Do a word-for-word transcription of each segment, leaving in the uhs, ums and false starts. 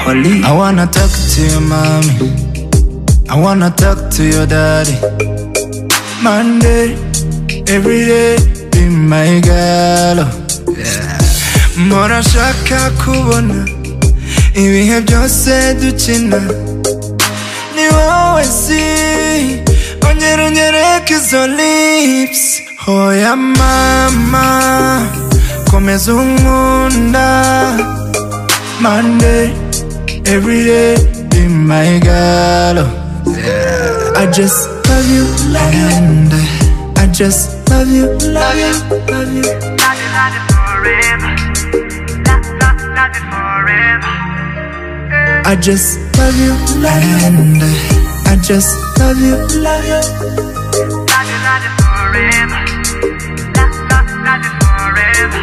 Holly. I wanna talk to your mommy, I wanna talk to your daddy. Monday, every day, be my girl. Yeah. Mora shaka kubona ibihe byose dukina. Ni wowe si onyera onyereka izo lips. Hoya mama komeza unkunda. Monday, every day, be my girl. Yeah. I just love you, love you, and I just love you, love you, love you. Love you, love you forever. Love, love, love you forever. I just love you, love you, and I just love you, love you. Love you, love you forever. Love, love, love you forever.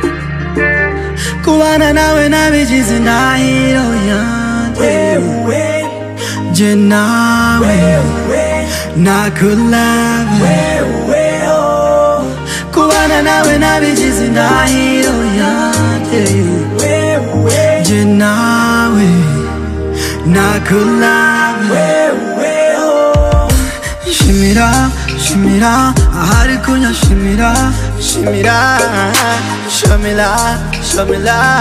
Kuwana nawe nabigize ndahiro yanjye. Je nawe nakulave. Kuwana nawe nabigize ndahiro yanjye. Je nawe nakulave. Shimira, shimira, ahari kunya shimira, shimira, shamila, shamila.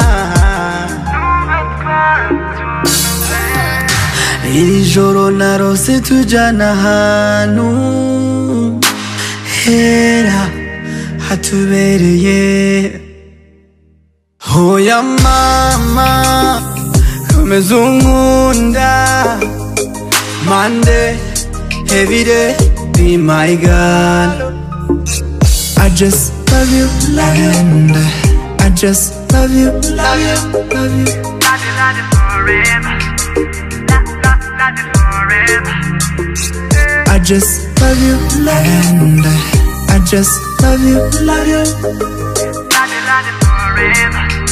Iri joro narose tujana ahantu hera hatubereye. Hoya mama komeza unkunda. Monday, every day, be my girl. I just love you, love you, and I just love you, love you, love you. Love you, love you forever. Love, love, love you forever. I just love you, love you, and I just love you, love you. Love you, love you forever.